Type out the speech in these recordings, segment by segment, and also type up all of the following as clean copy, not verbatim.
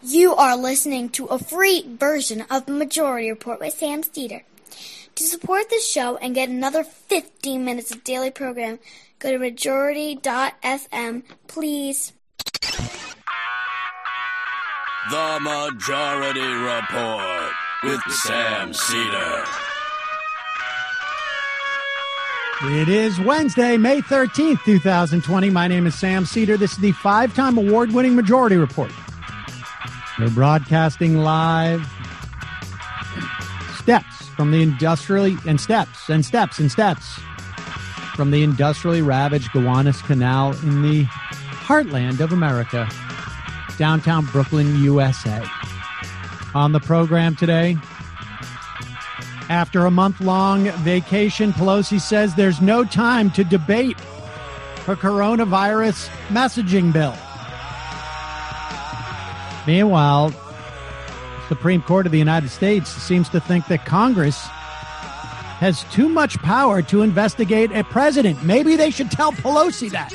You are listening to a free version of Majority Report with Sam Steeder. To support this show and get another 15 minutes of daily program, go to majority.fm, please. The Majority Report with Sam Steeder. It is Wednesday, May 13th, 2020. My name is Sam Steeder. This is the 5-time award-winning Majority Report. We're broadcasting live from the industrially ravaged Gowanus Canal in the heartland of America, downtown Brooklyn, USA. On the program today, after a month-long vacation, Pelosi says there's no time to debate her coronavirus messaging bill. Meanwhile, the Supreme Court of the United States seems to think that Congress has too much power to investigate a president. Maybe they should tell Pelosi that.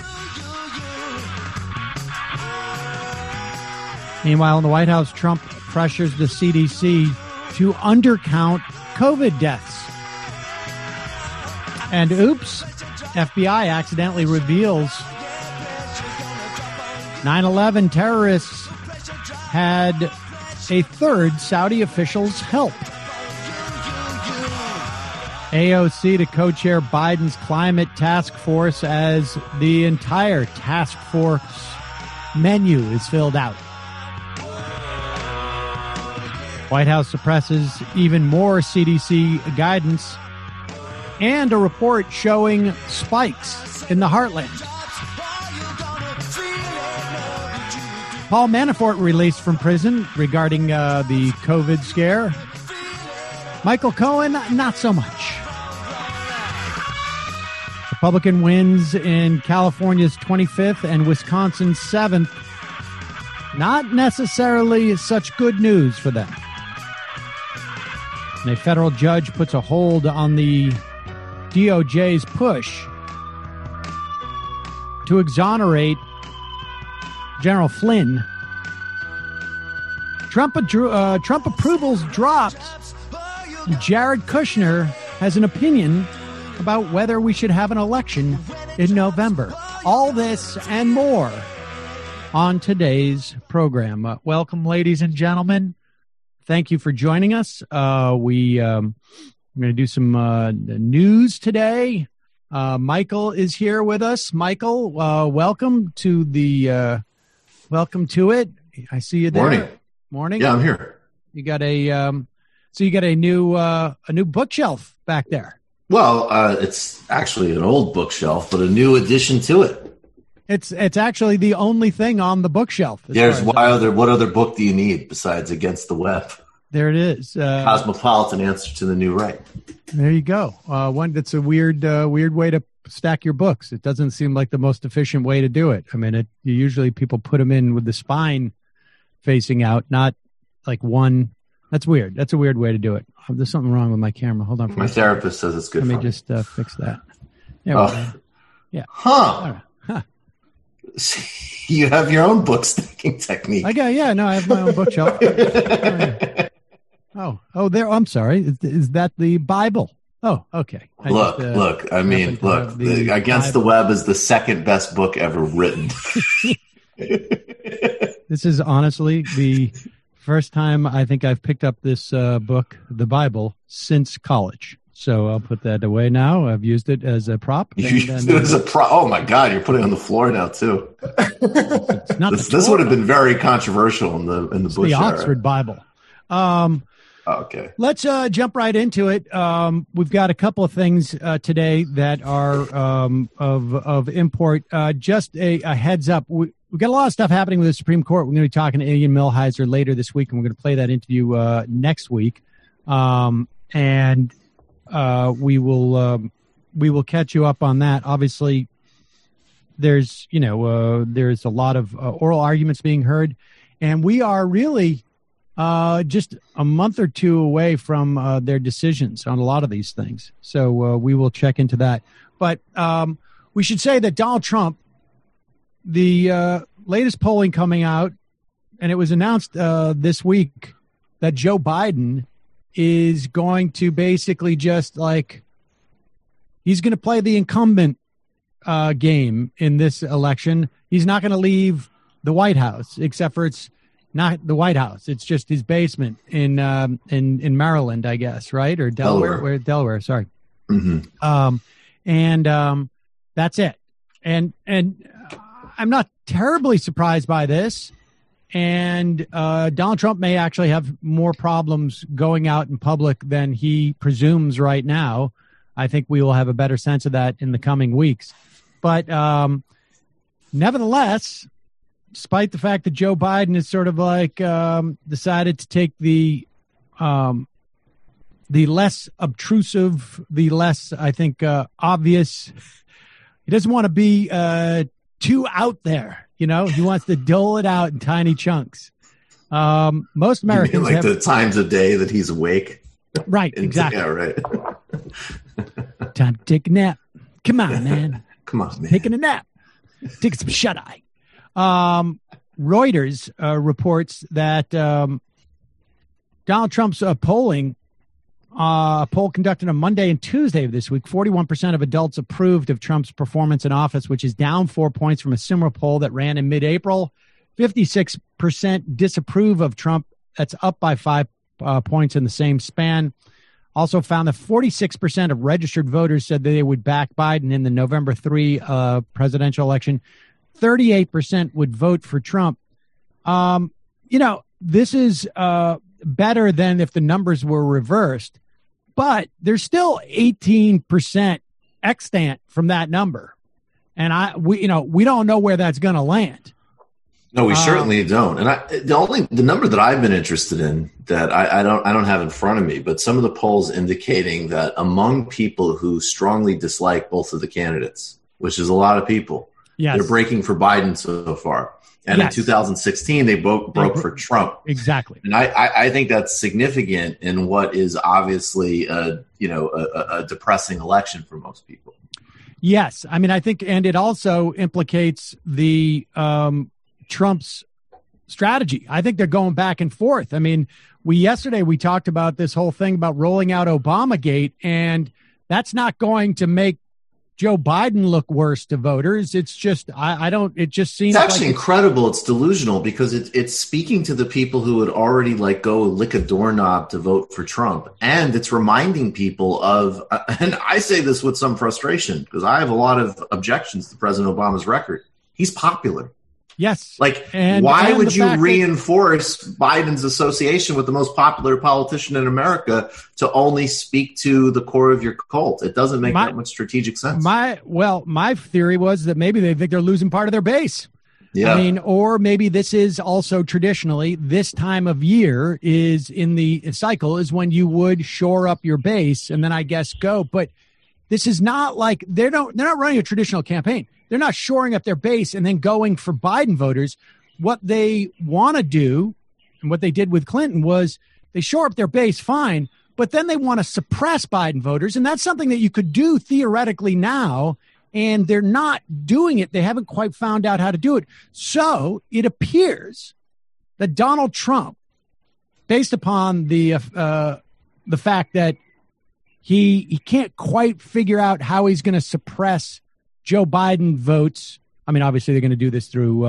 Meanwhile, in the White House, Trump pressures the CDC to undercount COVID deaths. And oops, FBI accidentally reveals 9/11 terrorists had a third Saudi official's help. AOC to co-chair Biden's climate task force as the entire task force menu is filled out. White House suppresses even more CDC guidance and a report showing spikes in the heartland. Paul Manafort released from prison regarding the COVID scare. Michael Cohen, not so much. Republican wins in California's 25th and Wisconsin's 7th. Not necessarily such good news for them. And a federal judge puts a hold on the DOJ's push to exonerate General Flynn. Trump approvals dropped. Jared Kushner has an opinion about whether we should have an election in November. All this and more on today's program. Welcome, ladies and gentlemen. Thank you for joining us. We're going to do some news today. Michael is here with us. Michael, welcome to the welcome to it. I see you there. Morning. Yeah, I'm here. You got a you got a new bookshelf back there. Well, it's actually an old bookshelf, but a new addition to it. It's actually the only thing on the bookshelf. What other book do you need besides Against the Web? There it is. Cosmopolitan Answer to the New Right. There you go. One that's a weird way to stack your books. It doesn't seem like the most efficient way to do it. I mean, usually people put them in with the spine facing out, not like one. That's weird. That's a weird way to do it. There's something wrong with my camera. Hold on. My therapist says it's good. Let me just fix that. Yeah. Huh. You have your own book stacking technique. I have my own bookshelf. Oh, there. I'm sorry. Is that the Bible? Oh, okay. Look. Against the Web is the second best book ever written. This is honestly the first time I think I've picked up this book, the Bible, since college. So I'll put that away now. I've used it as a prop. Oh my God! You're putting it on the floor now too. This would have been very controversial in the Bush the era. Oxford Bible. Okay. Let's jump right into it. We've got a couple of things today that are of import. Just a heads up. We've got a lot of stuff happening with the Supreme Court. We're going to be talking to Ian Millhiser later this week, and we're going to play that interview next week. And we will catch you up on that. Obviously, there's a lot of oral arguments being heard, and we are really just a month or two away from their decisions on a lot of these things. So we will check into that. But we should say that Donald Trump, the latest polling coming out and it was announced this week that Joe Biden is going to basically just like he's going to play the incumbent game in this election. He's not going to leave the White House, except for it's not the White House. It's just his basement in Maryland, I guess, right? Or Delaware. Delaware, sorry. Mm-hmm. And that's it. And I'm not terribly surprised by this. And Donald Trump may actually have more problems going out in public than he presumes right now. I think we will have a better sense of that in the coming weeks. But nevertheless, despite the fact that Joe Biden is sort of like decided to take the less obtrusive, the less, I think, obvious. He doesn't want to be too out there. You know, he wants to dole it out in tiny chunks. Most Americans like the times of day that he's awake. Right, exactly. Yeah, right. Time to take a nap. Come on, man. Come on, man. Taking a nap. Taking some shut-eye. Reuters reports that Donald Trump's polling, a poll conducted on Monday and Tuesday of this week, 41% of adults approved of Trump's performance in office, which is down 4 points from a similar poll that ran in mid-April. 56% disapprove of Trump. That's up by 5 points in the same span. Also found that 46% of registered voters said that they would back Biden in the November 3 presidential election. 38% would vote for Trump. This is better than if the numbers were reversed, but there's still 18% extant from that number. And we don't know where that's going to land. No, we certainly don't. And the number that I've been interested in that I don't have in front of me, but some of the polls indicating that among people who strongly dislike both of the candidates, which is a lot of people, yes, they're breaking for Biden so far. And yes, in 2016, they broke for Trump. Exactly. And I think that's significant in what is obviously a depressing election for most people. Yes. I mean, I think, and it also implicates the Trump's strategy. I think they're going back and forth. I mean, yesterday we talked about this whole thing about rolling out Obamagate, and that's not going to make Joe Biden look worse to voters. It's just, it just seems it's actually incredible. It's delusional because it's speaking to the people who would already go lick a doorknob to vote for Trump. And it's reminding people of, and I say this with some frustration because I have a lot of objections to President Obama's record. He's popular. Yes. Why would you reinforce Biden's association with the most popular politician in America to only speak to the core of your cult? It doesn't make that much strategic sense. My theory was that maybe they think they're losing part of their base. Yeah. I mean, or maybe this is also traditionally this time of year is in the cycle is when you would shore up your base and then I guess go. But this is not like they're not running a traditional campaign. They're not shoring up their base and then going for Biden voters. What they want to do and what they did with Clinton was they shore up their base fine, but then they want to suppress Biden voters. And that's something that you could do theoretically now, and they're not doing it. They haven't quite found out how to do it. So it appears that Donald Trump, based upon the fact that he can't quite figure out how he's going to suppress Joe Biden votes. I mean, obviously they're going to do this through,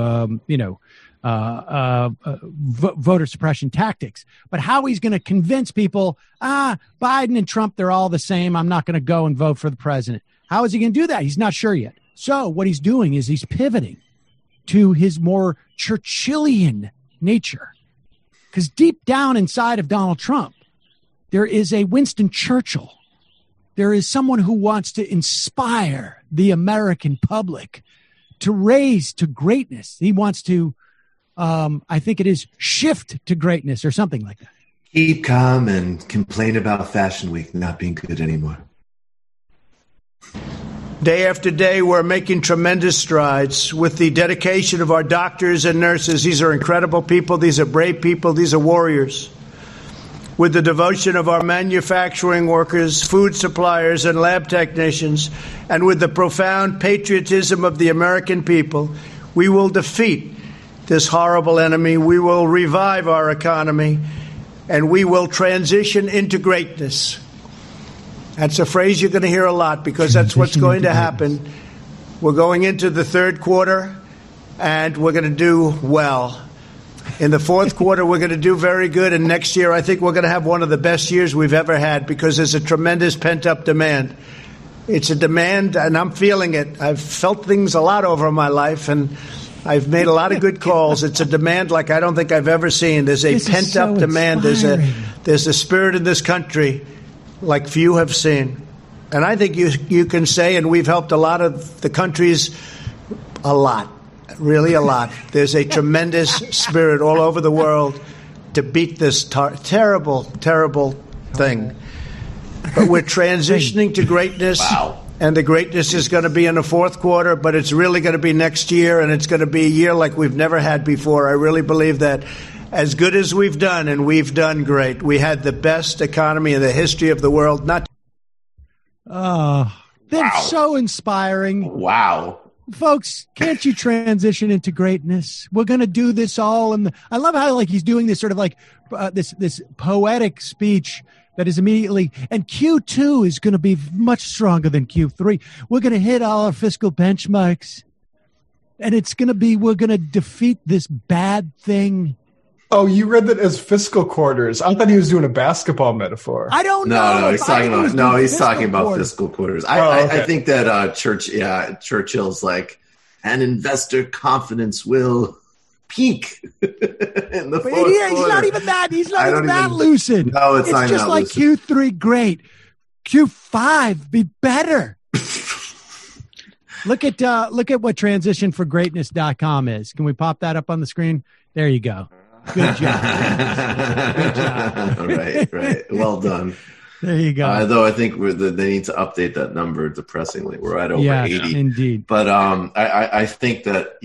voter suppression tactics, but how he's going to convince people, Biden and Trump, they're all the same. I'm not going to go and vote for the president. How is he going to do that? He's not sure yet. So what he's doing is he's pivoting to his more Churchillian nature, because deep down inside of Donald Trump, there is a Winston Churchill. There is someone who wants to inspire the American public to raise to greatness. He wants to, I think it is, shift to greatness or something like that. Keep calm and complain about Fashion Week not being good anymore. Day after day, we're making tremendous strides with the dedication of our doctors and nurses. These are incredible people. These are brave people. These are warriors. With the devotion of our manufacturing workers, food suppliers, and lab technicians, and with the profound patriotism of the American people, we will defeat this horrible enemy. We will revive our economy, and we will transition into greatness. That's a phrase you're going to hear a lot because that's what's going to happen. We're going into the third quarter, and we're going to do well. In the fourth quarter, we're going to do very good, and next year I think we're going to have one of the best years we've ever had because there's a tremendous pent-up demand. It's a demand, and I'm feeling it. I've felt things a lot over my life, and I've made a lot of good calls. It's a demand like I don't think I've ever seen. There's a pent-up demand. There's a spirit in this country like few have seen. And I think you can say, and we've helped a lot of the countries a lot, really a lot. There's a tremendous spirit all over the world to beat this terrible, terrible thing. But we're transitioning to greatness. Wow. And the greatness is going to be in the fourth quarter, but it's really going to be next year, and it's going to be a year like we've never had before. I really believe that. As good as we've done, and we've done great. We had the best economy in the history of the world. They're so inspiring. Wow. Folks, can't you transition into greatness? We're going to do this all. And I love how he's doing this sort of this poetic speech that is immediately, and Q2 is going to be much stronger than Q3. We're going to hit all our fiscal benchmarks, and we're going to defeat this bad thing. Oh, you read that as fiscal quarters. I thought he was doing a basketball metaphor. I don't know. No, he's talking about fiscal quarters. Okay. I think that Churchill's like, an investor confidence will peak in the fourth quarter. He's not even that. He's not even that lucid. No, it's not just like lucid. Q3, great. Q5, be better. Look at what transitionforgreatness.com is. Can we pop that up on the screen? There you go. Good job. Good job. Right. Well done. There you go. Though I think they need to update that number depressingly. We're at over 80. Indeed. But I think that,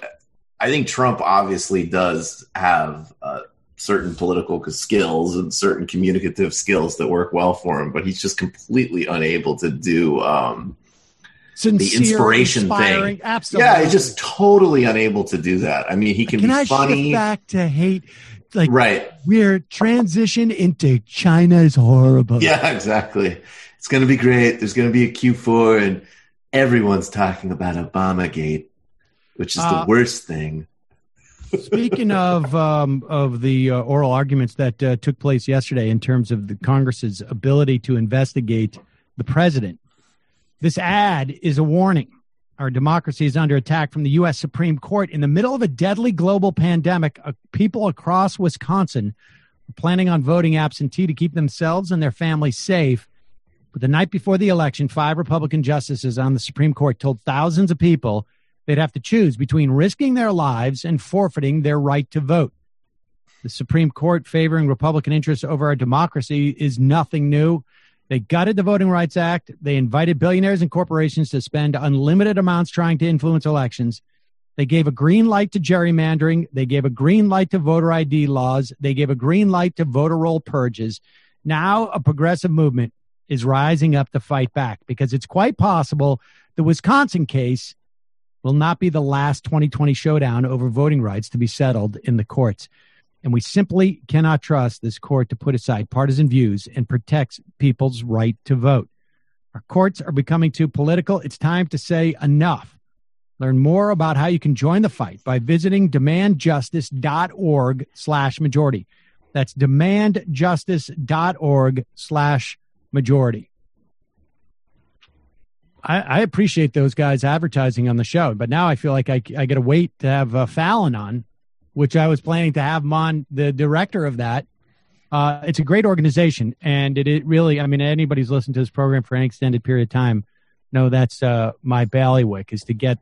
I think Trump obviously does have certain political skills and certain communicative skills that work well for him, but he's just completely unable to do sincere, the inspiration thing. Absolutely. Yeah, he's just totally unable to do that. I mean, he can be funny. Can I shift back to hate? Right. We're transition into China is horrible. Yeah, exactly. It's going to be great. There's going to be a Q4, and everyone's talking about Obamagate, which is the worst thing. Speaking of the oral arguments that took place yesterday in terms of the Congress's ability to investigate the president, this ad is a warning. Our democracy is under attack from the U.S. Supreme Court. In the middle of a deadly global pandemic, people across Wisconsin are planning on voting absentee to keep themselves and their families safe. But the night before the election, 5 Republican justices on the Supreme Court told thousands of people they'd have to choose between risking their lives and forfeiting their right to vote. The Supreme Court favoring Republican interests over our democracy is nothing new. They gutted the Voting Rights Act. They invited billionaires and corporations to spend unlimited amounts trying to influence elections. They gave a green light to gerrymandering. They gave a green light to voter ID laws. They gave a green light to voter roll purges. Now a progressive movement is rising up to fight back because it's quite possible the Wisconsin case will not be the last 2020 showdown over voting rights to be settled in the courts. And we simply cannot trust this court to put aside partisan views and protect people's right to vote. Our courts are becoming too political. It's time to say enough. Learn more about how you can join the fight by visiting demandjustice.org/majority. That's demandjustice.org/majority. I appreciate those guys advertising on the show, but now I feel like I got to wait to have Fallon on, which I was planning to have him on, the director of that. It's a great organization, and it really, I mean, anybody who's listened to this program for any extended period of time, know that's my bailiwick, is to get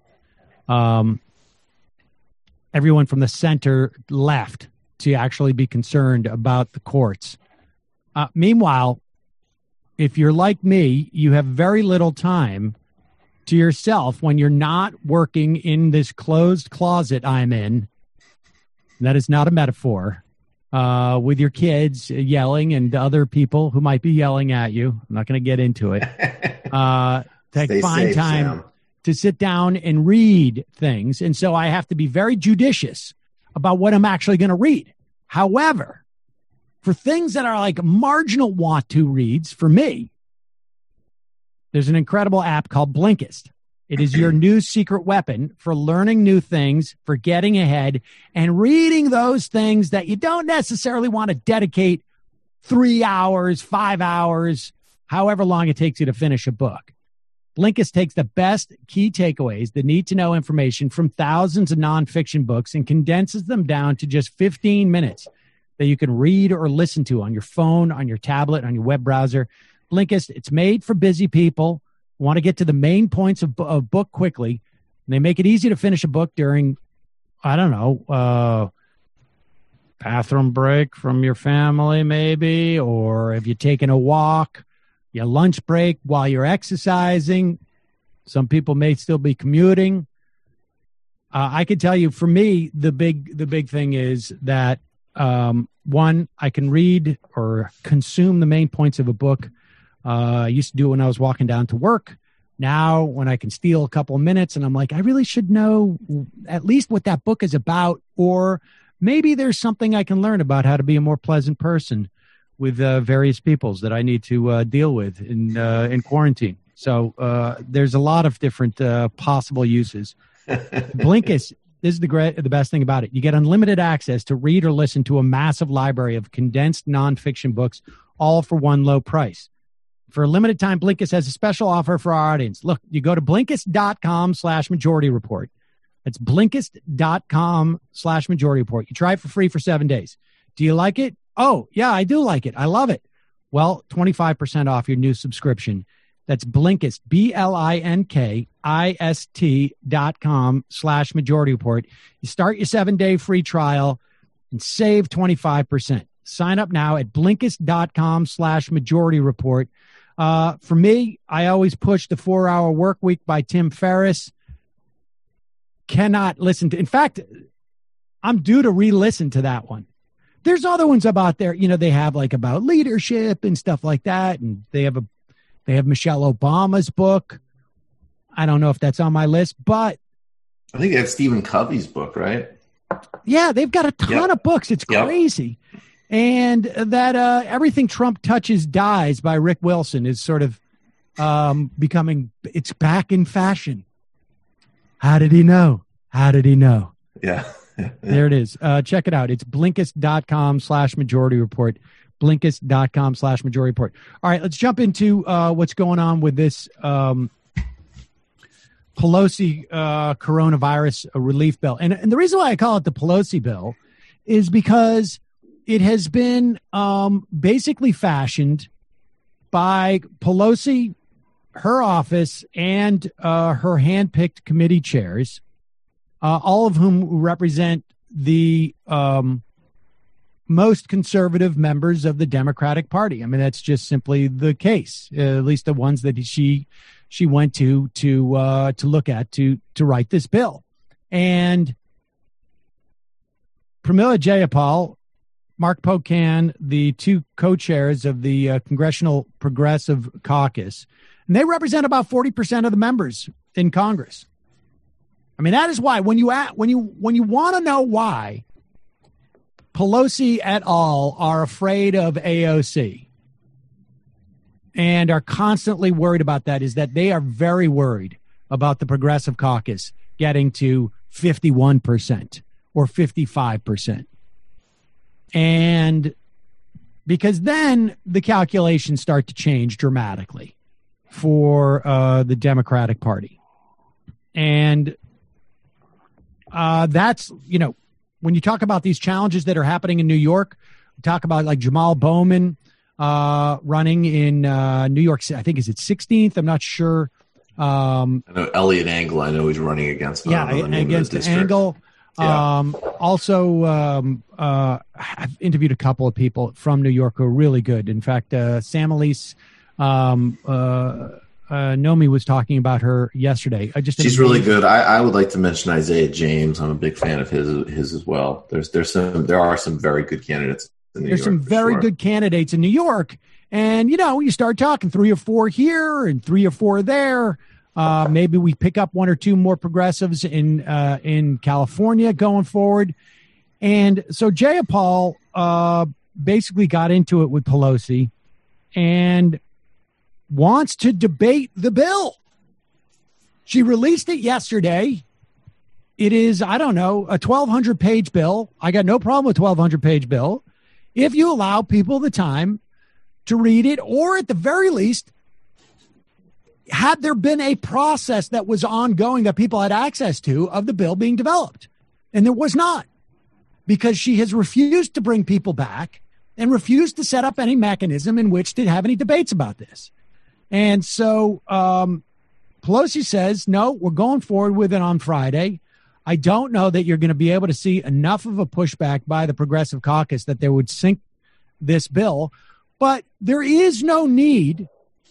everyone from the center left to actually be concerned about the courts. Meanwhile, if you're like me, you have very little time to yourself when you're not working in this closed closet I'm in. That is not a metaphor. With your kids yelling and other people who might be yelling at you. I'm not going to get into it. To find time to sit down and read things. And so I have to be very judicious about what I'm actually going to read. However, for things that are like marginal want to reads, for me, there's an incredible app called Blinkist. It is your new secret weapon for learning new things, for getting ahead, and reading those things that you don't necessarily want to dedicate 3 hours, 5 hours, however long it takes you to finish a book. Blinkist takes the best key takeaways, the need-to-know information from thousands of nonfiction books and condenses them down to just 15 minutes that you can read or listen to on your phone, on your tablet, on your web browser. Blinkist, it's made for busy people who want to get to the main points of a book quickly. And they make it easy to finish a book during, bathroom break from your family maybe, or if you're taking a walk, your lunch break while you're exercising. Some people may still be commuting. I can tell you, for me, the big thing is that, one, I can read or consume the main points of a book. I used to do it when I was walking down to work. Now, when I can steal a couple of minutes and I'm like, I really should know at least what that book is about, or maybe there's something I can learn about how to be a more pleasant person with various peoples that I need to deal with in quarantine. So there's a lot of different possible uses. Blinkist, this is the best thing about it. You get unlimited access to read or listen to a massive library of condensed nonfiction books, all for one low price. For a limited time, Blinkist has a special offer for our audience. Look, you go to Blinkist.com/Majority Report. That's Blinkist.com/Majority Report. You try it for free for 7 days. Do you like it? Oh, yeah, I do like it. I love it. Well, 25% off your new subscription. That's Blinkist, BLINKIST.com/Majority Report. You start your 7-day free trial and save 25%. Sign up now at Blinkist.com/Majority Report. For me, I always push the 4-Hour Work Week by Tim Ferriss. Cannot listen to. In fact, I'm due to re-listen to that one. There's other ones about there. They have like about leadership and stuff like that, and they have Michelle Obama's book. I don't know if that's on my list, but I think they have Stephen Covey's book, right? Yeah, they've got a ton of books. It's crazy. And that Everything Trump Touches Dies by Rick Wilson is sort of it's back in fashion. How did he know? Yeah. There it is. Check it out. It's Blinkist.com/Majority Report. Blinkist.com/Majority Report. All right, let's jump into what's going on with this Pelosi coronavirus relief bill. And the reason why I call it the Pelosi bill is because it has been basically fashioned by Pelosi, her office, and her handpicked committee chairs, all of whom represent the most conservative members of the Democratic Party. I mean, that's just simply the case, at least the ones that she went to look at to write this bill. And Pramila Jayapal, Mark Pocan, the two co-chairs of the Congressional Progressive Caucus, and they represent about 40% of the members in Congress. I mean, that is why when you want to know why Pelosi et al. Are afraid of AOC and are constantly worried about that, is that they are very worried about the Progressive Caucus getting to 51% or 55%. And because then the calculations start to change dramatically for the Democratic Party. And that's, when you talk about these challenges that are happening in New York, we talk about like Jamal Bowman running in New York City. I think, is it 16th? I'm not sure. I know Elliot Engel. I know he's running against. Against Engel. Yeah. I've interviewed a couple of people from New York who are really good. In fact, Sam Elise Nomi was talking about her yesterday. She's really good. I would like to mention Isaiah James. I'm a big fan of his as well. There are some very good candidates in New York. There's some very good candidates in New York, and you start talking 3 or 4 here and 3 or 4 there. Maybe we pick up 1 or 2 more progressives in California going forward. And so Jayapal basically got into it with Pelosi and wants to debate the bill. She released it yesterday. It is, I don't know, a 1,200-page bill. I got no problem with a 1,200-page bill if you allow people the time to read it, or at the very least, had there been a process that was ongoing that people had access to of the bill being developed. And there was not, because she has refused to bring people back and refused to set up any mechanism in which to have any debates about this. And so Pelosi says, no, we're going forward with it on Friday. I don't know that you're going to be able to see enough of a pushback by the Progressive Caucus that they would sink this bill. But there is no need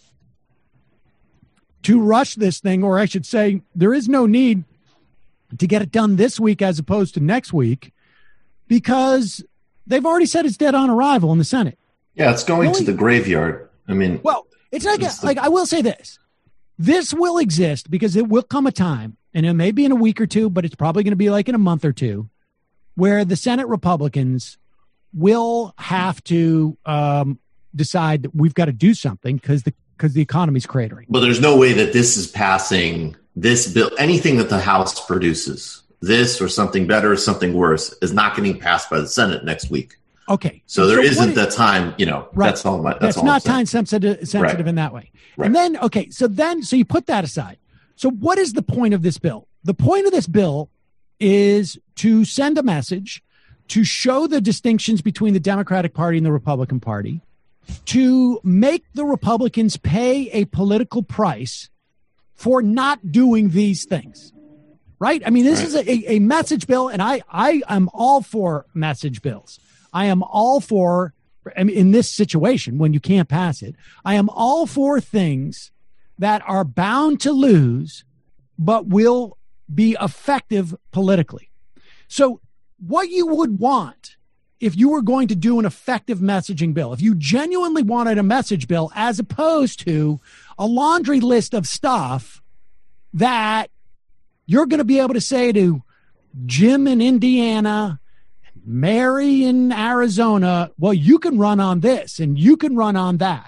to rush this thing, or I should say, there is no need to get it done this week as opposed to next week, because they've already said it's dead on arrival in the Senate. Yeah, it's going to the graveyard. I mean, well, it's like I will say this. This will exist because it will come a time, and it may be in a week or two, but it's probably going to be like in a month or two, where the Senate Republicans will have to decide that we've got to do something because the economy's cratering. But there's no way that this is passing this bill. Anything that the House produces, this or something better or something worse, is not getting passed by the Senate next week. Okay. So there isn't that time, right. That's all. That's all not time sensitive right. In that way. Right. And then, so you put that aside. So what is the point of this bill? The point of this bill is to send a message, to show the distinctions between the Democratic Party and the Republican Party, to make the Republicans pay a political price for not doing these things, right? I mean, this is a message bill, and I am all for message bills. I am all for, in this situation, when you can't pass it, I am all for things that are bound to lose, but will be effective politically. So what you would want if you were going to do an effective messaging bill, if you genuinely wanted a message bill as opposed to a laundry list of stuff that you're going to be able to say to Jim in Indiana, Mary in Arizona, well, you can run on this and you can run on that.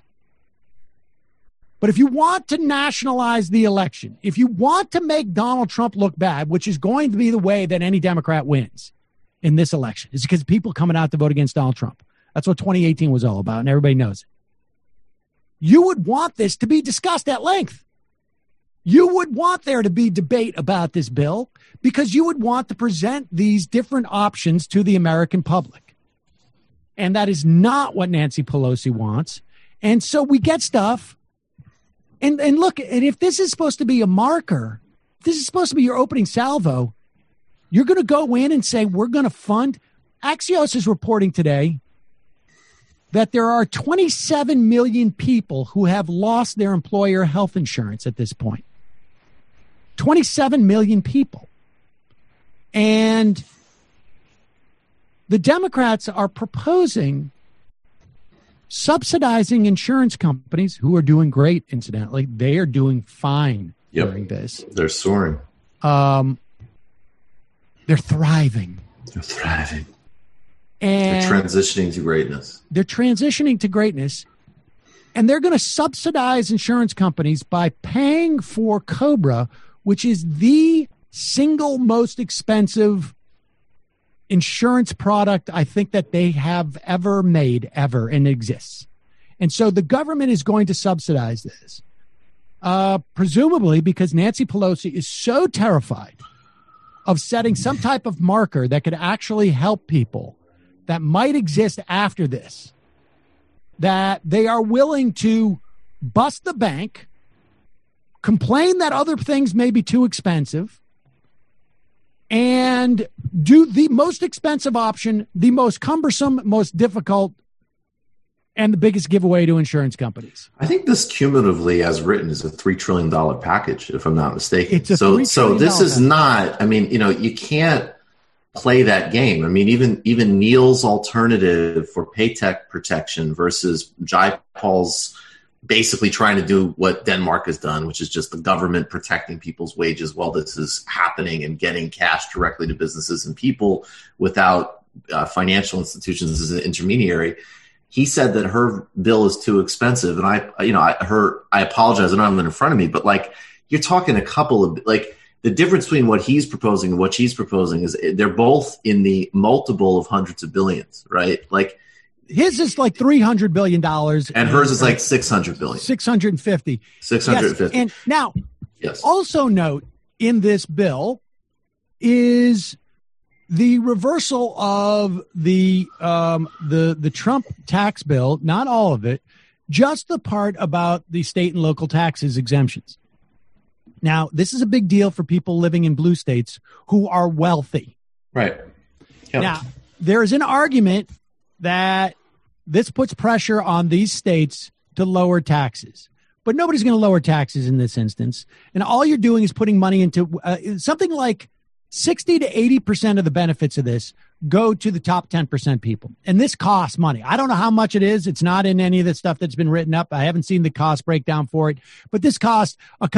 But if you want to nationalize the election, if you want to make Donald Trump look bad, which is going to be the way that any Democrat wins in this election, is because people coming out to vote against Donald Trump. That's what 2018 was all about, and everybody knows it. You would want this to be discussed at length. You would want there to be debate about this bill because you would want to present these different options to the American public. And that is not what Nancy Pelosi wants. And so we get stuff. And look, and if this is supposed to be a marker, if this is supposed to be your opening salvo, you're going to go in and say, we're going to fund. Axios is reporting today that there are 27 million people who have lost their employer health insurance at this point. 27 million people. And the Democrats are proposing subsidizing insurance companies who are doing great, incidentally. They are doing fine during this. They're soaring. They're thriving. They're thriving. And they're transitioning to greatness. They're transitioning to greatness. And they're going to subsidize insurance companies by paying for COBRA, which is the single most expensive insurance product I think that they have ever made, ever, and exists. And so the government is going to subsidize this, presumably because Nancy Pelosi is so terrified of setting some type of marker that could actually help people that might exist after this, that they are willing to bust the bank, complain that other things may be too expensive, and do the most expensive option, the most cumbersome, most difficult, and the biggest giveaway to insurance companies. I think this cumulatively, as written, is a $3 trillion package, if I'm not mistaken. It's a so this is package. not, I mean, you can't play that game. I mean, even Neil's alternative for paycheck protection versus Jayapal's basically trying to do what Denmark has done, which is just the government protecting people's wages while this is happening and getting cash directly to businesses and people without financial institutions as an intermediary. He said that her bill is too expensive, and I apologize, I don't have it in front of me, but like you're talking a couple of like the difference between what he's proposing and what she's proposing is they're both in the multiple of hundreds of billions, right? Like his is like $300 billion, and hers is like 600 billion, 650. Yes. And now, also note in this bill is the reversal of the Trump tax bill, not all of it, just the part about the state and local taxes exemptions. Now, this is a big deal for people living in blue states who are wealthy. Right. Yep. Now, there is an argument that this puts pressure on these states to lower taxes. But nobody's going to lower taxes in this instance. And all you're doing is putting money into something like 60 to 80% of the benefits of this go to the top 10% people. And this costs money. I don't know how much it is. It's not in any of the stuff that's been written up. I haven't seen the cost breakdown for it. But this costs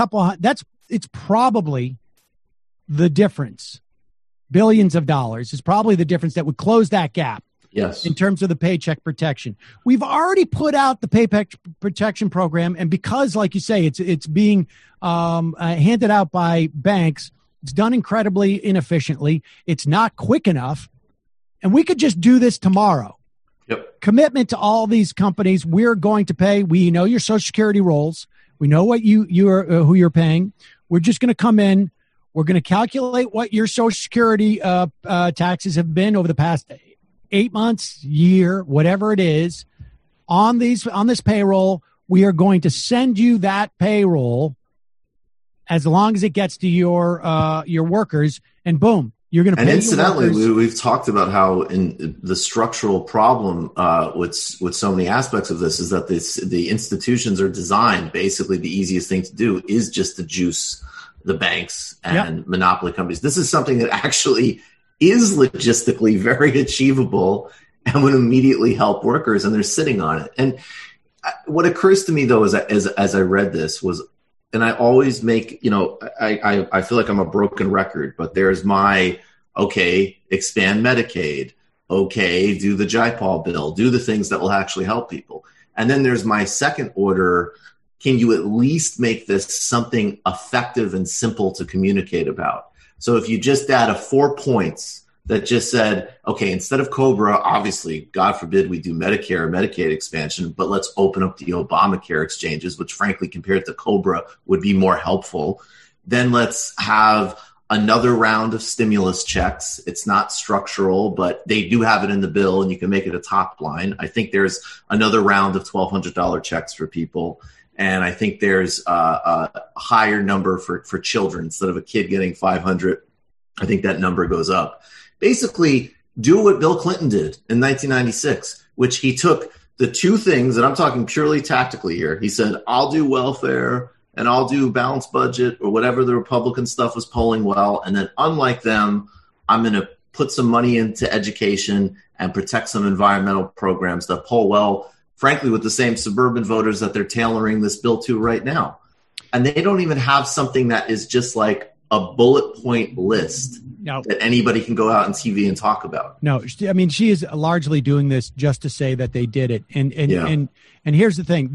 it's probably the difference. Billions of dollars is probably the difference that would close that gap. Yes. In terms of the Paycheck Protection. We've already put out the Paycheck Protection Program. And because, like you say, it's being handed out by banks, it's done incredibly inefficiently. It's not quick enough. And we could just do this tomorrow. Yep. Commitment to all these companies. We're going to pay. We know your Social Security rolls. We know what who you're paying. We're just going to come in. We're going to calculate what your Social Security taxes have been over the past 8 months, year, whatever it is, on this payroll. We are going to send you that payroll as long as it gets to your workers, and boom, you're going to pay. And incidentally, your workers. we've talked about how in the structural problem with so many aspects of this is that the institutions are designed. Basically, the easiest thing to do is just to juice the banks and monopoly companies. This is something that actually is logistically very achievable and would immediately help workers, and they're sitting on it. And what occurs to me, though, as I read this was, and I always make, I feel like I'm a broken record, but there's my, okay, expand Medicaid, okay, do the Jayapal bill, do the things that will actually help people. And then there's my second order, can you at least make this something effective and simple to communicate about? So if you just add 4 points that just said, okay, instead of COBRA, obviously, God forbid we do Medicare or Medicaid expansion, but let's open up the Obamacare exchanges, which frankly, compared to COBRA, would be more helpful. Then let's have another round of stimulus checks. It's not structural, but they do have it in the bill, and you can make it a top line. I think there's another round of $1,200 checks for people. And I think there's a higher number for children. Instead of a kid getting $500, I think that number goes up. Basically, do what Bill Clinton did in 1996, which he took the two things, and I'm talking purely tactically here. He said, I'll do welfare and I'll do balanced budget or whatever the Republican stuff was polling well. And then unlike them, I'm going to put some money into education and protect some environmental programs that poll well, frankly, with the same suburban voters that they're tailoring this bill to right now. And they don't even have something that is just like a bullet point list that anybody can go out on TV and talk about. No, I mean, she is largely doing this just to say that they did it. And here's the thing.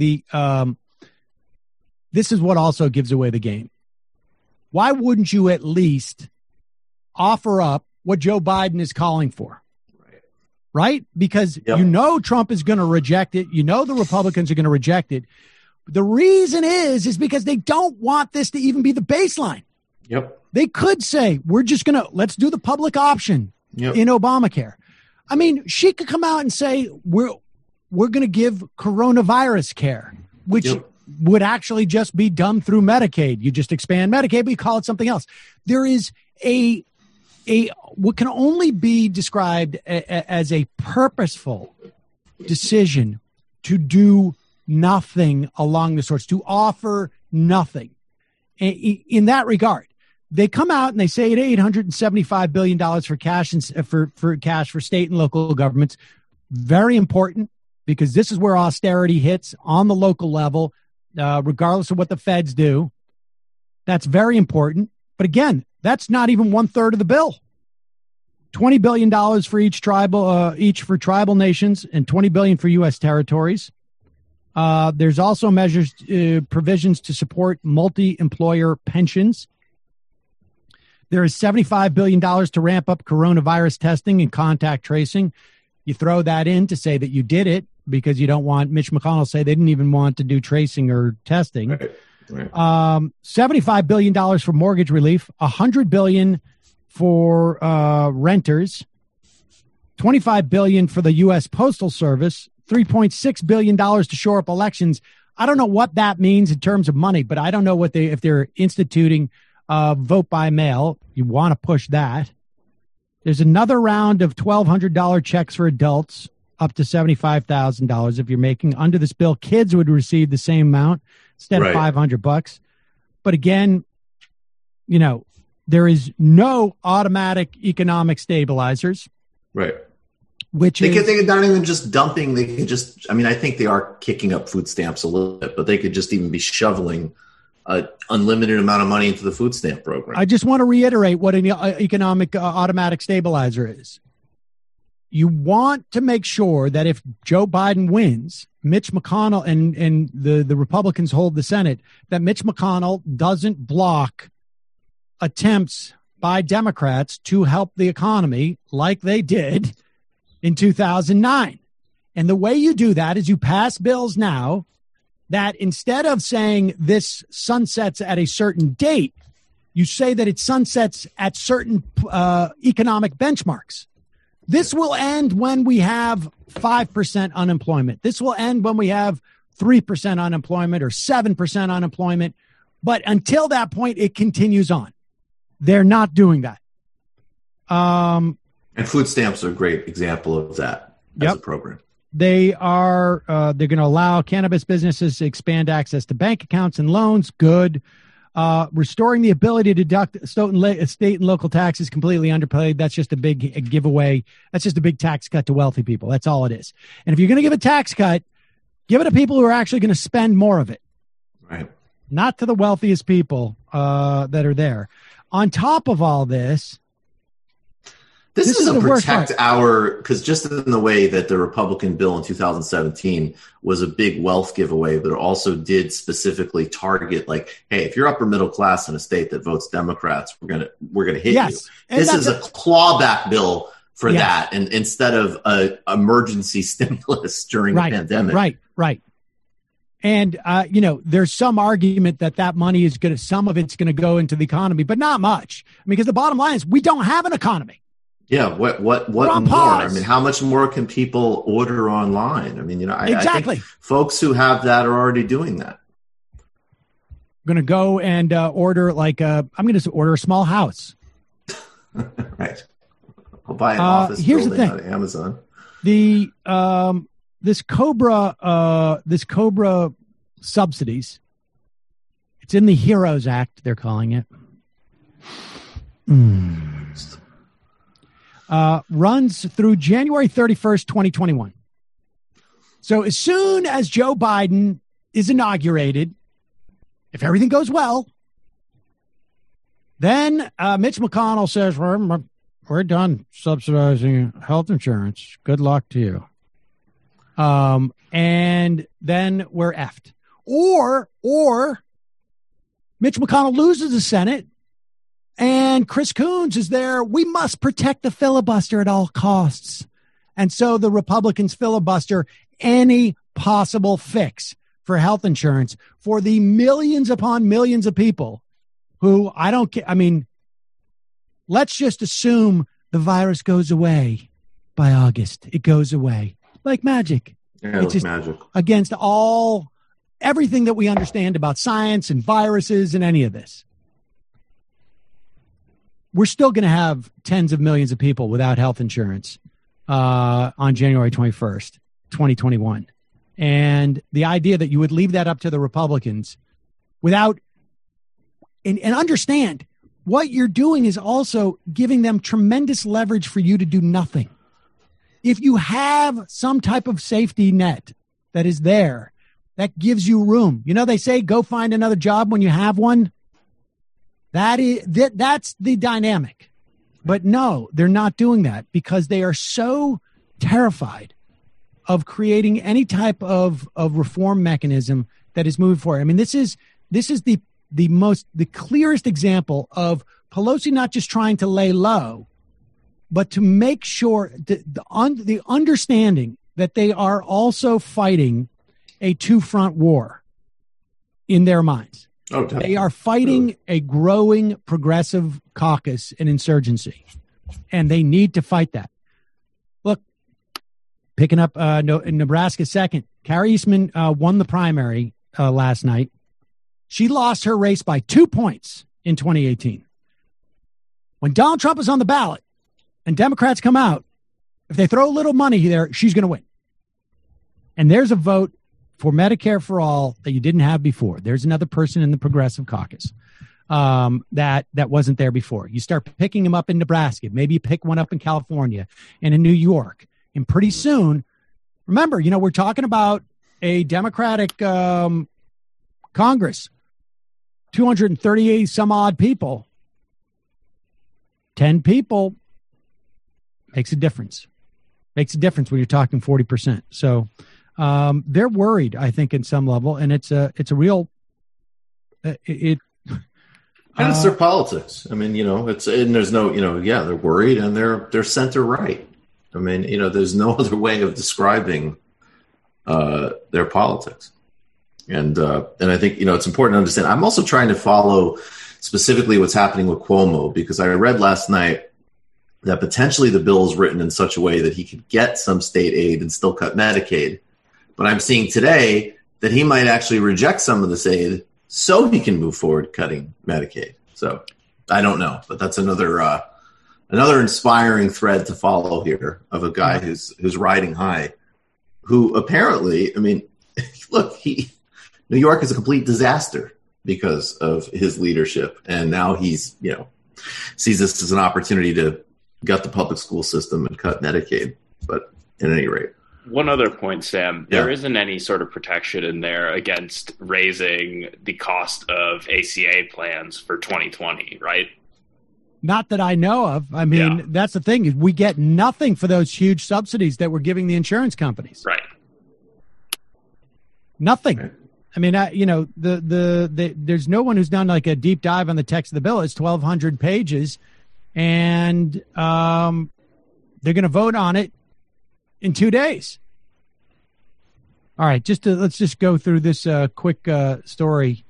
This is what also gives away the game. Why wouldn't you at least offer up what Joe Biden is calling for? Right? Because you know Trump is going to reject it. You know the Republicans are going to reject it. The reason is because they don't want this to even be the baseline. Yep. They could say, let's do the public option in Obamacare. I mean, she could come out and say, we're going to give coronavirus care, which would actually just be done through Medicaid. You just expand Medicaid, but you call it something else. There is what can only be described as a purposeful decision to do nothing along the sorts, to offer nothing. In that regard, they come out and they say $875 billion for cash and for cash for state and local governments. Very important, because this is where austerity hits on the local level, regardless of what the feds do. That's very important. But again, that's not even 1/3 of the bill. $20 billion for each for tribal nations and $20 billion for U.S. territories. There's also provisions to support multi-employer pensions. There is $75 billion to ramp up coronavirus testing and contact tracing. You throw that in to say that you did it because you don't want Mitch McConnell to say they didn't even want to do tracing or testing. Right. $75 billion for mortgage relief, $100 billion for renters, $25 billion for the U.S. Postal Service, $3.6 billion to shore up elections. I don't know what that means in terms of money, but I don't know if they're instituting vote by mail. You want to push that. There's another round of $1,200 checks for adults, up to $75,000 if you're making. Under this bill, kids would receive the same amount instead of $500. But again, there is no automatic economic stabilizers. Right. Which they could not even just dumping. They could just, I think they are kicking up food stamps a little bit, but they could just even be shoveling an unlimited amount of money into the food stamp program. I just want to reiterate what an economic automatic stabilizer is. You want to make sure that if Joe Biden wins, Mitch McConnell and the Republicans hold the Senate, that Mitch McConnell doesn't block attempts by Democrats to help the economy like they did in 2009. And the way you do that is you pass bills now that instead of saying this sunsets at a certain date, you say that it sunsets at certain economic benchmarks. This will end when we have 5% unemployment. This will end when we have 3% unemployment or 7% unemployment. But until that point, it continues on. They're not doing that. And food stamps are a great example of that as a program. They are they're going to allow cannabis businesses to expand access to bank accounts and loans. Good. Restoring the ability to deduct state and local taxes completely underpaid. That's just a big giveaway. That's just a big tax cut to wealthy people. That's all it is. And if you're going to give a tax cut, give it to people who are actually going to spend more of it. Right. Not to the wealthiest people that are there. On top of all this, this is a protect our, because just in the way that the Republican bill in 2017 was a big wealth giveaway, but it also did specifically target, like, hey, if you're upper middle class in a state that votes Democrats, we're gonna hit you. And this is a clawback bill for that, and instead of a emergency stimulus during the pandemic. Right. And there's some argument that money is some of it's gonna go into the economy, but not much. Because the bottom line is we don't have an economy. Yeah, what more? I mean, how much more can people order online? I mean, I think folks who have that are already doing that. I'm going to go and order I'm going to order a small house. Right. I'll buy an office building on Amazon. This Cobra subsidies. It's in the HEROES Act, they're calling it. Runs through January 31st, 2021. So as soon as Joe Biden is inaugurated, if everything goes well, then Mitch McConnell says, we're done subsidizing health insurance. Good luck to you. And then we're effed. Or Mitch McConnell loses the Senate, and Chris Coons is there. We must protect the filibuster at all costs. And so the Republicans filibuster any possible fix for health insurance for the millions upon millions of people who let's just assume the virus goes away by August. It goes away like magic. Yeah, it's just magic. Against everything that we understand about science and viruses and any of this. We're still going to have tens of millions of people without health insurance on January 21st, 2021. And the idea that you would leave that up to the Republicans without and understand what you're doing is also giving them tremendous leverage for you to do nothing. If you have some type of safety net that is there, that gives you room. They say go find another job when you have one. That's the dynamic. But no, they're not doing that because they are so terrified of creating any type of reform mechanism that is moving forward. I mean, this is the clearest example of Pelosi not just trying to lay low, but to make sure the understanding that they are also fighting a two-front war in their minds. Oh, definitely. They are fighting a growing progressive caucus and insurgency, and they need to fight that. Look, picking up in Nebraska second, Carrie Eastman won the primary last night. She lost her race by 2 points in 2018. When Donald Trump is on the ballot and Democrats come out, if they throw a little money there, she's going to win. And there's a vote for Medicare for all that you didn't have before. There's another person in the progressive caucus that wasn't there before. You start picking them up in Nebraska. Maybe you pick one up in California and in New York. And pretty soon, remember, we're talking about a Democratic Congress, 238 some odd people. 10 people makes a difference. Makes a difference when you're talking 40%. So they're worried, I think, in some level, and it's a real. And it's their politics. I mean, there's no, they're worried and they're center right. I mean, there's no other way of describing their politics. And I think, it's important to understand. I'm also trying to follow specifically what's happening with Cuomo, because I read last night that potentially the bill is written in such a way that he could get some state aid and still cut Medicaid. But I'm seeing today that he might actually reject some of this aid so he can move forward cutting Medicaid. So I don't know, but that's another inspiring thread to follow here of a guy who's riding high, who apparently, I mean, look, New York is a complete disaster because of his leadership. And now he's, sees this as an opportunity to gut the public school system and cut Medicaid. But at any rate. One other point, Sam, there isn't any sort of protection in there against raising the cost of ACA plans for 2020, right? Not that I know of. I mean, that's the thing, is we get nothing for those huge subsidies that we're giving the insurance companies. Right. Nothing. Right. I mean, there's no one who's done like a deep dive on the text of the bill. It's 1,200 pages, and they're going to vote on it in 2 days. All right, let's just go through this quick story.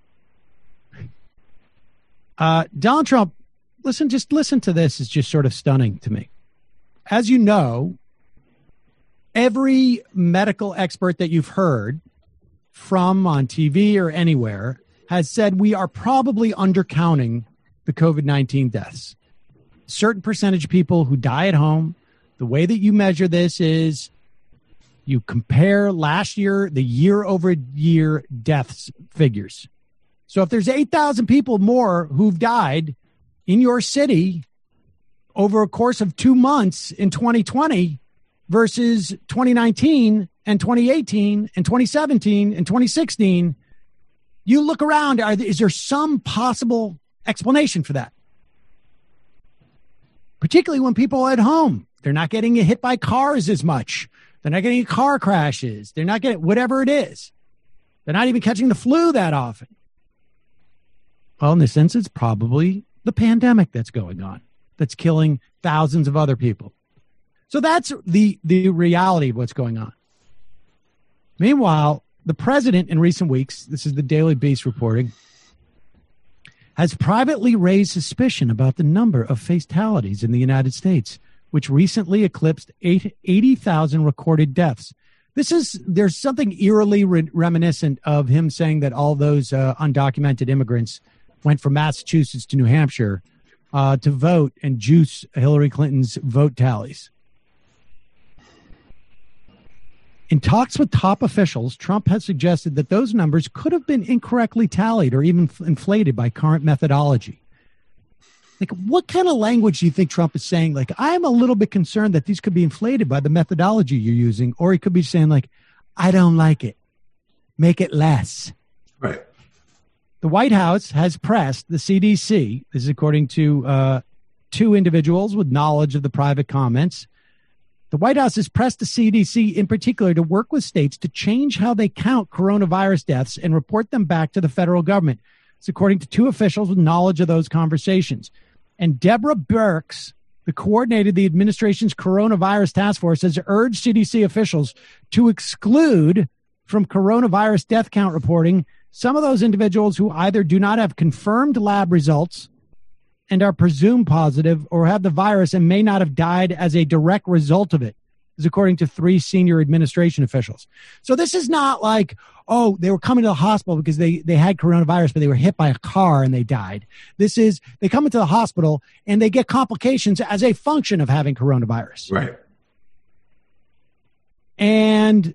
Donald Trump, listen to this. It's just sort of stunning to me. As you know, every medical expert that you've heard from on TV or anywhere has said we are probably undercounting the COVID-19 deaths. Certain percentage of people who die at home. The way that you measure this is you compare last year, the year-over-year deaths figures. So if there's 8,000 people more who've died in your city over a course of 2 months in 2020 versus 2019 and 2018 and 2017 and 2016, you look around, is there some possible explanation for that? Particularly when people are at home. They're not getting hit by cars as much. They're not getting car crashes. They're not getting whatever it is. They're not even catching the flu that often. Well, in this sense, it's probably the pandemic that's going on, that's killing thousands of other people. So that's the reality of what's going on. Meanwhile, the president in recent weeks, this is the Daily Beast reporting, has privately raised suspicion about the number of fatalities in the United States, which recently eclipsed 80,000 recorded deaths. There's something eerily reminiscent of him saying that all those undocumented immigrants went from Massachusetts to New Hampshire to vote and juice Hillary Clinton's vote tallies. In talks with top officials, Trump has suggested that those numbers could have been incorrectly tallied or even inflated by current methodology. Like, what kind of language do you think Trump is saying? Like, I'm a little bit concerned that these could be inflated by the methodology you're using. Or he could be saying, like, I don't like it. Make it less. Right. The White House has pressed the CDC, this is according to 2 individuals with knowledge of the private comments. The White House has pressed the CDC in particular to work with states to change how they count coronavirus deaths and report them back to the federal government. It's according to 2 officials with knowledge of those conversations. And Deborah Birx, who coordinated the administration's coronavirus task force, has urged CDC officials to exclude from coronavirus death count reporting some of those individuals who either do not have confirmed lab results and are presumed positive, or have the virus and may not have died as a direct result of it, is according to 3 senior administration officials. So this is not like, oh, they were coming to the hospital because they had coronavirus, but they were hit by a car and they died. This is, they come into the hospital and they get complications as a function of having coronavirus. Right. And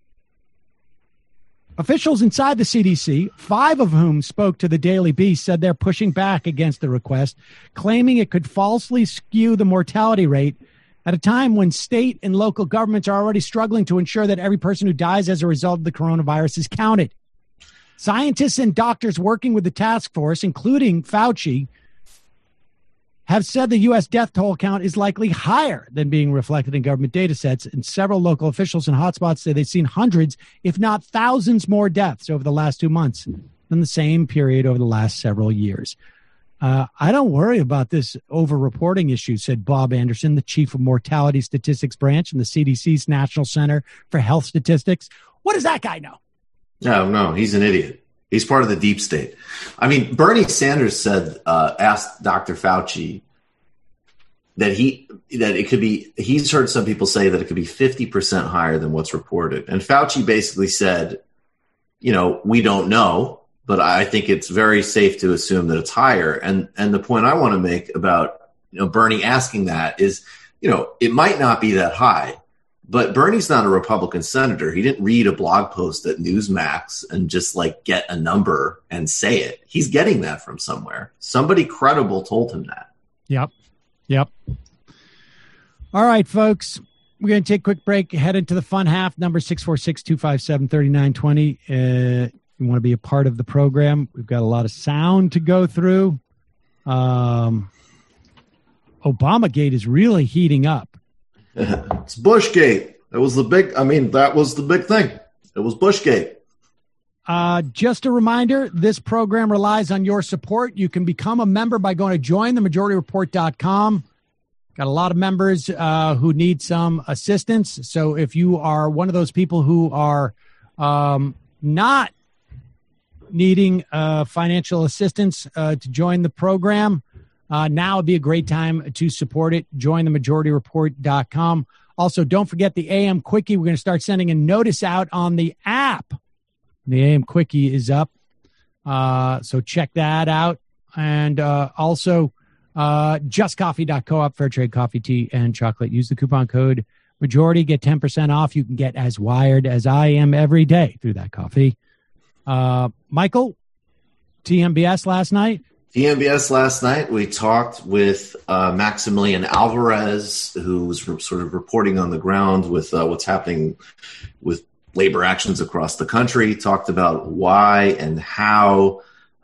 officials inside the CDC, 5 of whom spoke to the Daily Beast, said they're pushing back against the request, claiming it could falsely skew the mortality rate at a time when state and local governments are already struggling to ensure that every person who dies as a result of the coronavirus is counted. Scientists and doctors working with the task force, including Fauci, have said the U.S. death toll count is likely higher than being reflected in government data sets, and several local officials in hotspots say they've seen hundreds, if not thousands, more deaths over the last 2 months than the same period over the last several years. I don't worry about this over-reporting issue, said Bob Anderson, the chief of mortality statistics branch in the CDC's National Center for Health Statistics. What does that guy know? No, he's an idiot. He's part of the deep state. I mean, Bernie Sanders said, asked Dr. Fauci that it could be, he's heard some people say that it could be 50% higher than what's reported. And Fauci basically said, we don't know, but I think it's very safe to assume that it's higher. And the point I want to make about, Bernie asking that is, it might not be that high. But Bernie's not a Republican senator. He didn't read a blog post at Newsmax and just get a number and say it. He's getting that from somewhere. Somebody credible told him that. Yep. All right, folks. We're going to take a quick break, head into the fun half, number 646-257-3920. You want to be a part of the program. We've got a lot of sound to go through. Obamagate is really heating up. It's Bushgate. That was the big thing. It was Bushgate. Just a reminder, this program relies on your support. You can become a member by going to jointhemajorityreport.com. Got a lot of members who need some assistance. So if you are one of those people who are not needing financial assistance to join the program, now would be a great time to support it. JoinTheMajorityReport.com. Also, don't forget the AM Quickie. We're going to start sending a notice out on the app. The AM Quickie is up. So check that out. And also, justcoffee.coop, fair trade coffee, tea, and chocolate. Use the coupon code Majority. Get 10% off. You can get as wired as I am every day through that coffee. Michael, TMBS last night. TMBS last night, we talked with Maximilian Alvarez, who was sort of reporting on the ground with what's happening with labor actions across the country. Talked about why and how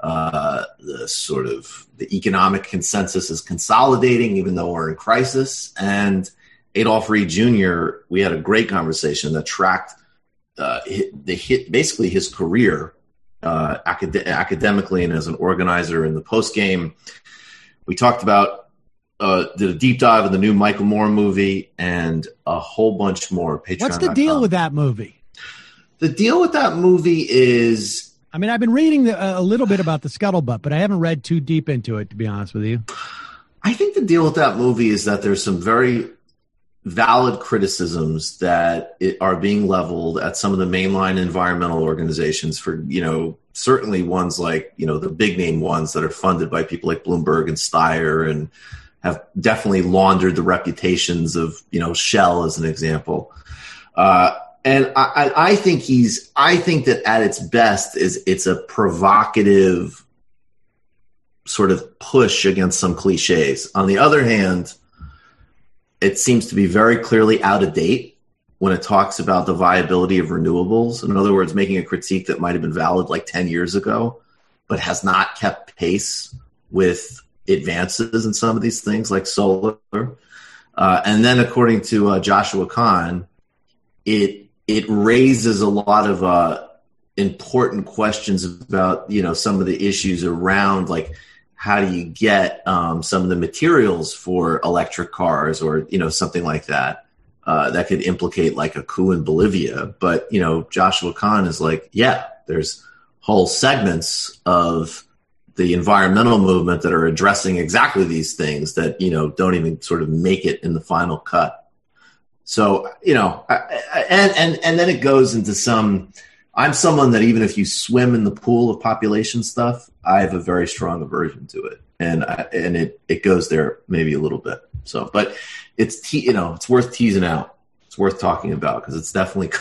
the economic consensus is consolidating, even though we're in crisis. And Adolph Reed Jr., we had a great conversation that tracked basically his career. Academically and as an organizer in the post game. We talked about did a deep dive in the new Michael Moore movie and a whole bunch more. Patreon.com. What's the deal with that movie? The deal with that movie is, I mean, I've been reading a little bit about the scuttlebutt, but I haven't read too deep into it, to be honest with you. I think the deal with that movie is that there's some very valid criticisms that are being leveled at some of the mainline environmental organizations for, certainly ones like, the big name ones that are funded by people like Bloomberg and Steyer and have definitely laundered the reputations of, Shell as an example. And I think that at its best it's a provocative sort of push against some cliches. On the other hand, it seems to be very clearly out of date when it talks about the viability of renewables. In other words, making a critique that might have been valid like 10 years ago, but has not kept pace with advances in some of these things like solar. And then according to Joshua Kahn, it raises a lot of important questions about, some of the issues around, like, how do you get some of the materials for electric cars or, something like that, that could implicate like a coup in Bolivia. But, Joshua Kahn is like, yeah, there's whole segments of the environmental movement that are addressing exactly these things that, don't even sort of make it in the final cut. So, and then it goes into I'm someone that even if you swim in the pool of population stuff, I have a very strong aversion to it. And it goes there maybe a little bit. So, but it's, it's worth teasing out. It's worth talking about because it's definitely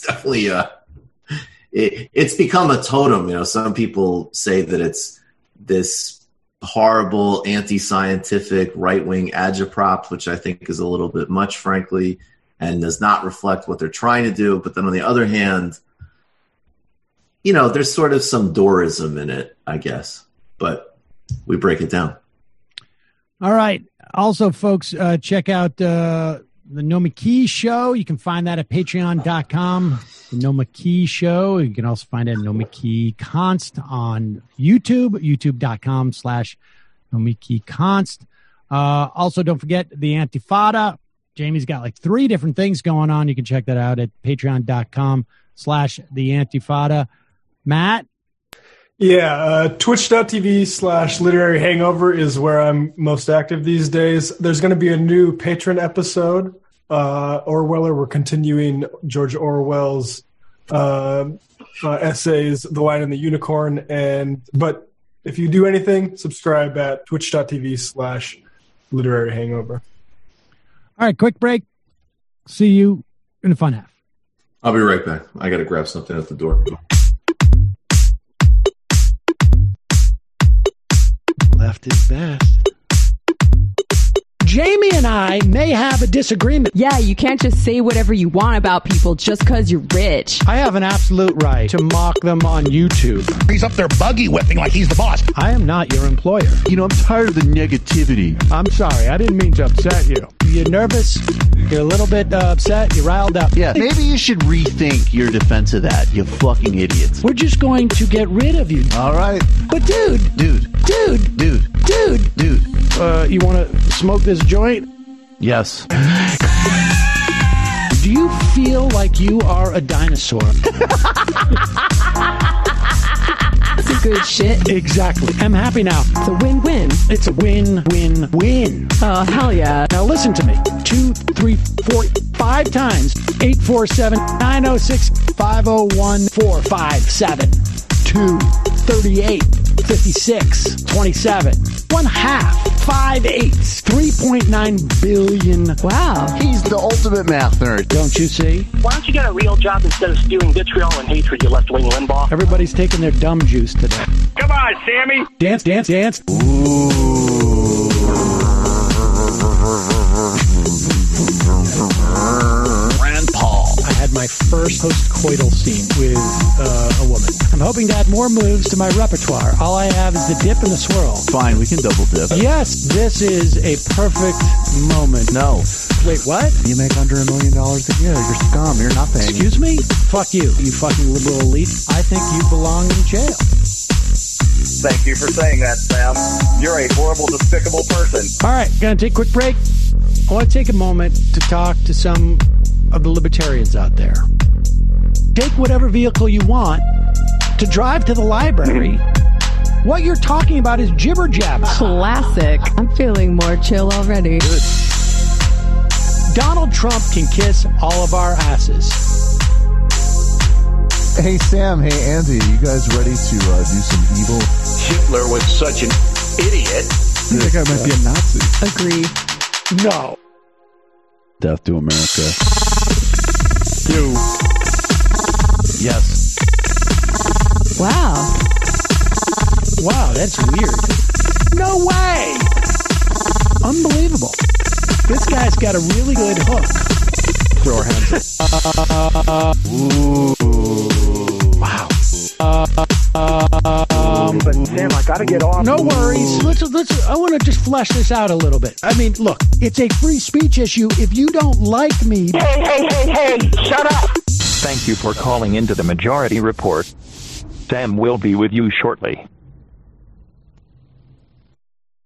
it's become a totem. Some people say that it's this horrible anti-scientific right-wing agitprop, which I think is a little bit much, frankly, and does not reflect what they're trying to do. But then on the other hand, there's sort of some Doorism in it, I guess, but we break it down. All right. Also, folks, check out the Noah McKee Show. You can find that at patreon.com. The Noah McKee Show. You can also find it at Noah McKee Const on YouTube, youtube.com/Noah McKee Const. Also, don't forget the Antifada. Jamie's got like 3 different things going on. You can check that out at patreon.com/the Antifada. Matt? Yeah, twitch.tv/literary hangover is where I'm most active these days. There's going to be a new patron episode. Orweller, we're continuing George Orwell's essays, The Lion and the Unicorn. But if you do anything, subscribe at twitch.tv/literary hangover. All right, quick break. See you in the fun half. I'll be right back. I got to grab something at the door. Left is best. Jamie and I may have a disagreement. Yeah, you can't just say whatever you want about people just because you're rich. I have an absolute right to mock them on YouTube. He's up there buggy whipping like he's the boss. I am not your employer. I'm tired of the negativity. I'm sorry. I didn't mean to upset you. You're nervous. You're a little bit upset. You're riled up. Yeah, maybe you should rethink your defense of that, you fucking idiots. We're just going to get rid of you. All right. But dude. You want to smoke this joint? Yes. Do you feel like you are a dinosaur? That's a good shit. Exactly. I'm happy now. It's a win-win. It's a win-win-win. Oh, hell yeah. Now listen to me. 2, 3, 4, 5 times. 847-906-501-457. 2, 38, 56, 27. 1/2. 5 8s. 3.9 billion. Wow. He's the ultimate math nerd. Don't you see? Why don't you get a real job instead of spewing vitriol and hatred, you left-wing Limbaugh? Everybody's taking their dumb juice today. Come on, Sammy. Dance, dance, dance. Rand Paul. I had my first post-coital scene with a woman. I'm hoping to add more moves to my repertoire. All I have is the dip and the swirl. Fine, we can double dip. Yes, this is a perfect moment. No. Wait, what? You make under $1 million a year. You're scum. You're nothing. Excuse me? Fuck you, you fucking liberal elite. I think you belong in jail. Thank you for saying that, Sam. You're a horrible, despicable person. All right, gonna take a quick break. I want to take a moment to talk to some of the libertarians out there. Take whatever vehicle you want to drive to the library. What you're talking about is jibber jabber. Classic. I'm feeling more chill already. Good. Donald Trump can kiss all of our asses. Hey, Sam. Hey, Andy. You guys ready to do some evil? Hitler was such an idiot. I think I might be a Nazi. Agree. No. Death to America. You. Yes. Wow. Wow, that's weird. No way! Unbelievable. This guy's got a really good hook. Throw our hands up. Ooh. Wow. But Sam, I gotta get off. No worries. Let's. I want to just flesh this out a little bit. I mean, look, it's a free speech issue. If you don't like me... Hey, shut up! Thank you for calling into the Majority Report. Sam will be with you shortly.